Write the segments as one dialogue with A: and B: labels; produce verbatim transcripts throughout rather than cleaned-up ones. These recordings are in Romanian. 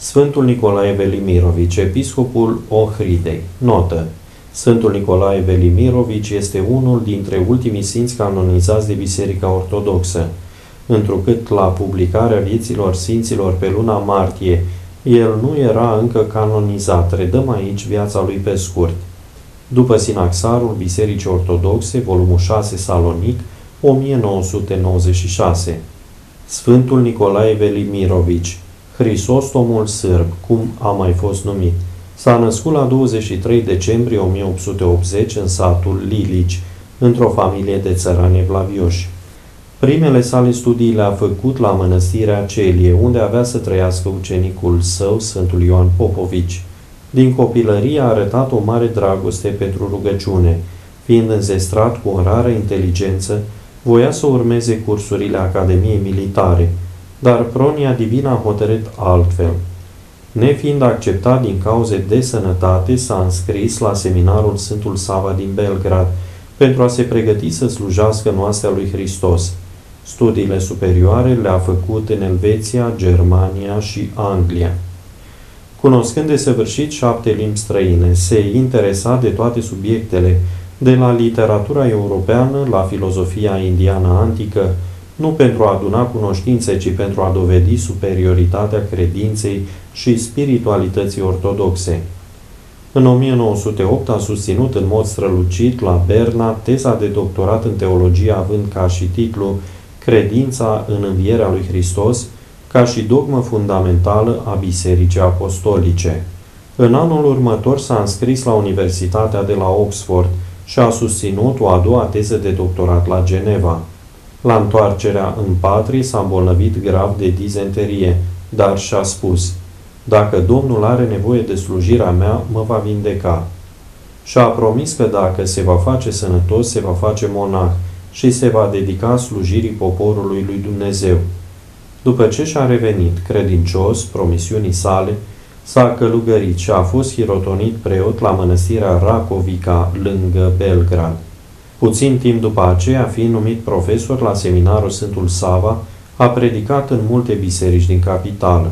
A: Sfântul Nicolae Velimirovici, episcopul Ohridei. Notă. Sfântul Nicolae Velimirovici este unul dintre ultimii sfinți canonizați de Biserica Ortodoxă, întrucât la publicarea vieților sfinților pe luna martie, el nu era încă canonizat. Redăm aici viața lui pe scurt. După Sinaxarul Bisericii Ortodoxe, volumul șase, Salonic, o mie nouă sute nouăzeci și șase. Sfântul Nicolae Velimirovici, Hristostomul sârb, cum a mai fost numit, s-a născut la douăzeci și trei decembrie o mie opt sute optzeci în satul Lilici, într-o familie de țărani evlavioși. Primele sale studii le-a făcut la mănăstirea Celie, unde avea să trăiască ucenicul său, Sfântul Ioan Popovici. Din copilărie a arătat o mare dragoste pentru rugăciune. Fiind înzestrat cu o rară inteligență, voia să urmeze cursurile Academiei Militare, dar pronia divină a hotărât altfel. Nefiind acceptat din cauze de sănătate, s-a înscris la seminarul Sfântul Sava din Belgrad, pentru a se pregăti să slujească în oastea lui Hristos. Studiile superioare le-a făcut în Elveția, Germania și Anglia. Cunoscând de săvârșit șapte limbi străine, se interesa de toate subiectele, de la literatura europeană la filozofia indiană antică, nu pentru a aduna cunoștințe, ci pentru a dovedi superioritatea credinței și spiritualității ortodoxe. În o mie nouă sute opt a susținut în mod strălucit la Berna teza de doctorat în teologie, având ca și titlu Credința în învierea lui Hristos, ca și dogmă fundamentală a Bisericii Apostolice. În anul următor s-a înscris la Universitatea de la Oxford și a susținut o a doua teză de doctorat la Geneva. La întoarcerea în patrie s-a îmbolnăvit grav de dizenterie, dar și-a spus: "Dacă Domnul are nevoie de slujirea mea, mă va vindeca." Și-a promis că dacă se va face sănătos, se va face monah și se va dedica slujirii poporului lui Dumnezeu. După ce și-a revenit credincios promisiunii sale, s-a călugărit și a fost hirotonit preot la mănăstirea Racovica, lângă Belgrad. Puțin timp după aceea, fiind numit profesor la seminarul Sfântul Sava, a predicat în multe biserici din capitală.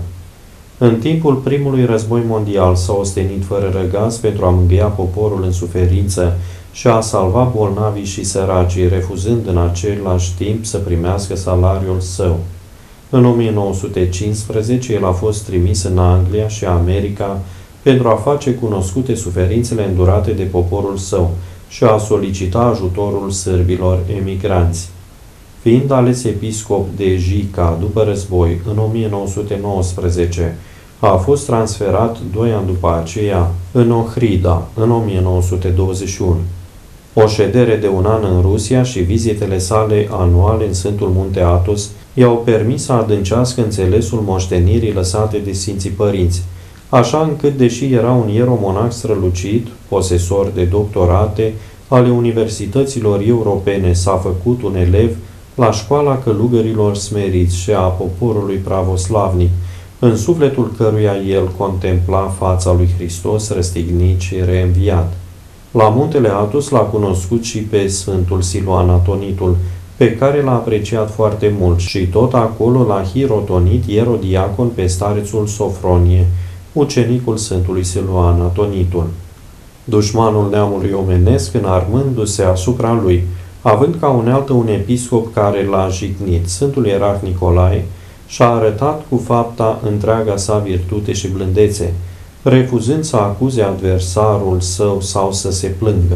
A: În timpul primului război mondial s-a ostenit fără răgaz pentru a mângâia poporul în suferință și a salva bolnavii și săracii, refuzând în același timp să primească salariul său. În o mie nouă sute cincisprezece el a fost trimis în Anglia și America pentru a face cunoscute suferințele îndurate de poporul său și a solicita ajutorul sârbilor emigranți. Fiind ales episcop de Jica după război, în o mie nouă sute nouăsprezece, a fost transferat doi ani după aceea în Ohrida, în o mie nouă sute douăzeci și unu. O ședere de un an în Rusia și vizitele sale anuale în Sfântul Munte Athos i-au permis să adâncească înțelesul moștenirii lăsate de Sfinții Părinți, așa încât, deși era un ieromonah strălucit, posesor de doctorate ale universităților europene, s-a făcut un elev la școala călugărilor smeriți și a poporului pravoslavnic, în sufletul căruia el contempla fața lui Hristos răstignit și reînviat. La muntele Athos l-a cunoscut și pe Sfântul Siluan Atonitul, pe care l-a apreciat foarte mult, și tot acolo l-a hirotonit ierodiacon pe starețul Sofronie, ucenicul Sfântului Siluan Atonitul. Dușmanul neamului omenesc, înarmându-se asupra lui, având ca unealtă un episcop care l-a jignit, Sfântul Ierarh Nicolae, și-a arătat cu fapta întreaga sa virtute și blândețe, refuzând să acuze adversarul său sau să se plângă.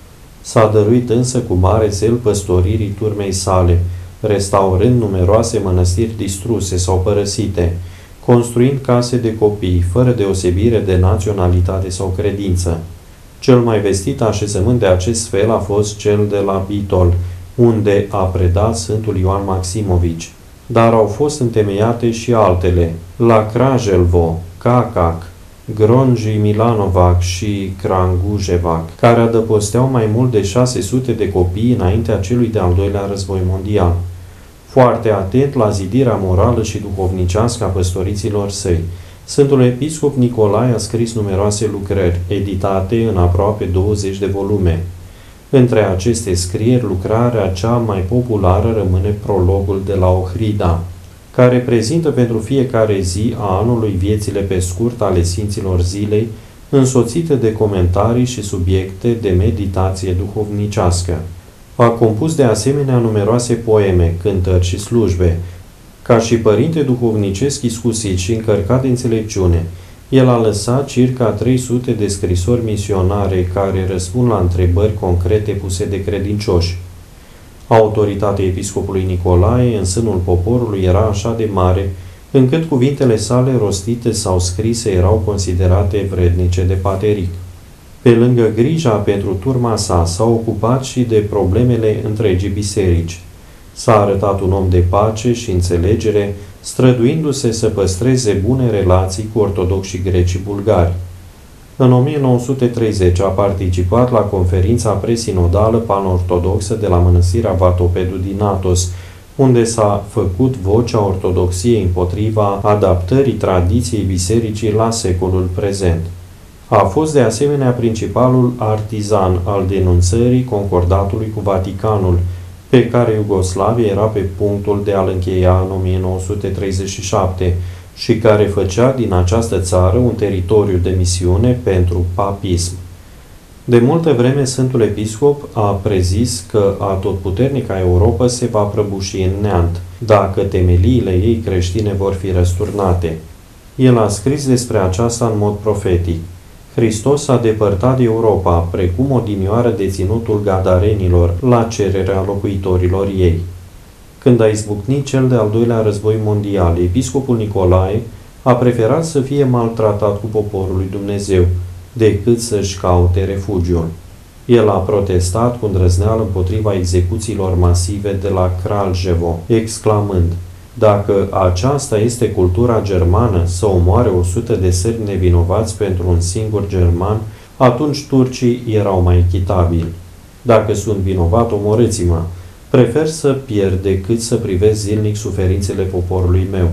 A: S-a dăruit însă cu mare zel păstoririi turmei sale, restaurând numeroase mănăstiri distruse sau părăsite, construind case de copii, fără deosebire de naționalitate sau credință. Cel mai vestit așezământ de acest fel a fost cel de la Bitol, unde a predat Sfântul Ioan Maximovici, dar au fost întemeiate și altele, la Krajelvo, Cacac, Gronji Milanovac și Crangujevac, care adăposteau mai mult de șase sute de copii înaintea celui de-al doilea război mondial. Foarte atent la zidirea morală și duhovnicească a păstoriților săi, Sfântul Episcop Nicolae a scris numeroase lucrări, editate în aproape douăzeci de volume. Între aceste scrieri, lucrarea cea mai populară rămâne prologul de la Ohrida. care prezintă pentru fiecare zi a anului viețile pe scurt ale Sfinților zilei, însoțite de comentarii și subiecte de meditație duhovnicească. A compus de asemenea numeroase poeme, cântări și slujbe. Ca și părinte duhovnicesc iscusit și încărcat de înțelepciune, el a lăsat circa trei sute de scrisori misionare care răspund la întrebări concrete puse de credincioși. Autoritatea episcopului Nicolae în sânul poporului era așa de mare, încât cuvintele sale rostite sau scrise erau considerate vrednice de pateric. Pe lângă grija pentru turma sa, s-a ocupat și de problemele întregii biserici. S-a arătat un om de pace și înțelegere, străduindu-se să păstreze bune relații cu ortodoxi greci bulgari. În o mie nouă sute treizeci a participat la conferința presinodală panortodoxă de la mănăstirea Vatopedu din Athos, unde s-a făcut vocea ortodoxiei împotriva adaptării tradiției bisericii la secolul prezent. A fost de asemenea principalul artizan al denunțării concordatului cu Vaticanul, pe care Iugoslavia era pe punctul de a-l încheia în o mie nouă sute treizeci și șapte și care făcea din această țară un teritoriu de misiune pentru papism. De multă vreme, Sfântul Episcop a prezis că atotputernica Europa se va prăbuși în neant, dacă temeliile ei creștine vor fi răsturnate. El a scris despre aceasta în mod profetic. Hristos s-a depărtat de Europa, precum odinioară de ținutul gadarenilor, la cererea locuitorilor ei. Când a izbucnit cel de-al doilea război mondial, episcopul Nicolae a preferat să fie maltratat cu poporul lui Dumnezeu, decât să-și caute refugiul. El a protestat cu îndrăzneală împotriva execuțiilor masive de la Kraljevo, exclamând: dacă aceasta este cultura germană, să omoare o sută de sârbi nevinovați pentru un singur german, atunci turcii erau mai echitabili. Dacă sunt vinovat, omorâți-mă. Prefer să pierd decât să privesc zilnic suferințele poporului meu.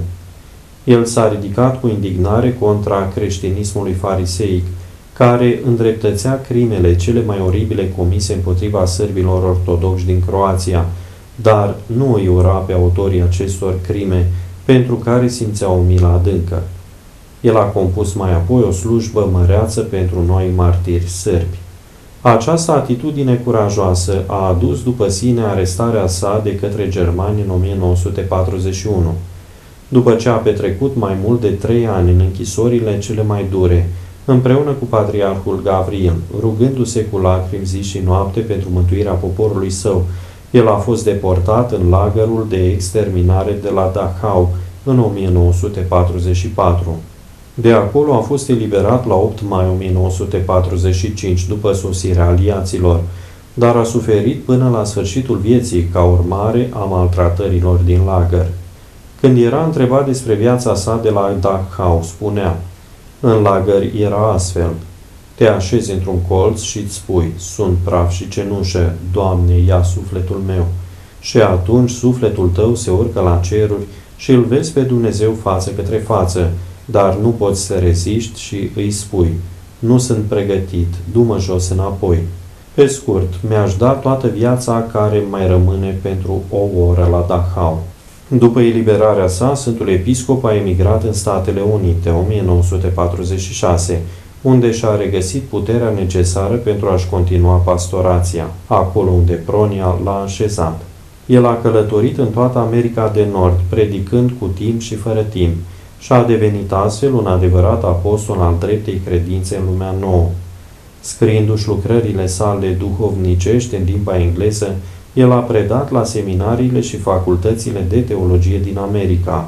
A: El s-a ridicat cu indignare contra creștinismului fariseic, care îndreptățea crimele cele mai oribile comise împotriva sârbilor ortodoxi din Croația, dar nu îi ura pe autorii acestor crime, pentru care simțea o milă adâncă. El a compus mai apoi o slujbă măreață pentru noi martiri sârbi. Această atitudine curajoasă a adus după sine arestarea sa de către germani în o mie nouă sute patruzeci și unu. După ce a petrecut mai mult de trei ani în închisorile cele mai dure, împreună cu patriarhul Gavril, rugându-se cu lacrimi zi și noapte pentru mântuirea poporului său, el a fost deportat în lagărul de exterminare de la Dachau în o mie nouă sute patruzeci și patru. De acolo a fost eliberat la opt mai o mie nouă sute patruzeci și cinci după sosirea aliaților, dar a suferit până la sfârșitul vieții ca urmare a maltratărilor din lagăr. Când era întrebat despre viața sa de la Dachau, spunea: în lagăr era astfel. Te așezi într-un colț și îți spui: sunt praf și cenușă, Doamne, ia sufletul meu. Și atunci sufletul tău se urcă la ceruri și îl vezi pe Dumnezeu față către față, dar nu poți să reziști și îi spui: nu sunt pregătit, du-mă jos înapoi. Pe scurt, mi-aș da toată viața care mai rămâne pentru o oră la Dachau. După eliberarea sa, Sfântul Episcop a emigrat în Statele Unite, o mie nouă sute patruzeci și șase, unde și-a regăsit puterea necesară pentru a-și continua pastorația, acolo unde Pronia l-a așezat. El a călătorit în toată America de Nord, predicând cu timp și fără timp, și a devenit astfel un adevărat apostol al dreptei credințe în lumea nouă. Scriindu-și lucrările sale duhovnicești în limba engleză, el a predat la seminariile și facultățile de teologie din America.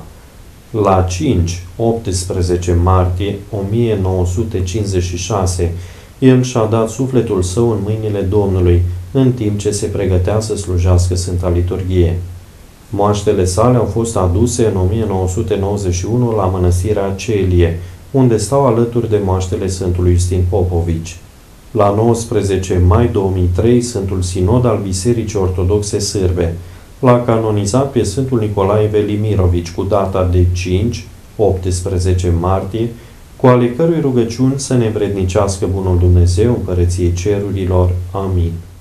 A: La cinci optsprezece martie o mie nouă sute cincizeci și șase, el și-a dat sufletul său în mâinile Domnului, în timp ce se pregătea să slujească Sfânta Liturghie. Moaștele sale au fost aduse în o mie nouă sute nouăzeci și unu la mănăstirea Celie, unde stau alături de moaștele Sfântului Iustin Popovici. La nouăsprezece mai două mii trei, Sfântul Sinod al Bisericii Ortodoxe Sârbe l-a canonizat pe Sfântul Nicolae Velimirovici cu data de cinci optsprezece martie, cu ale cărui rugăciuni să ne vrednicească bunul Dumnezeu împărăției cerurilor. Amin.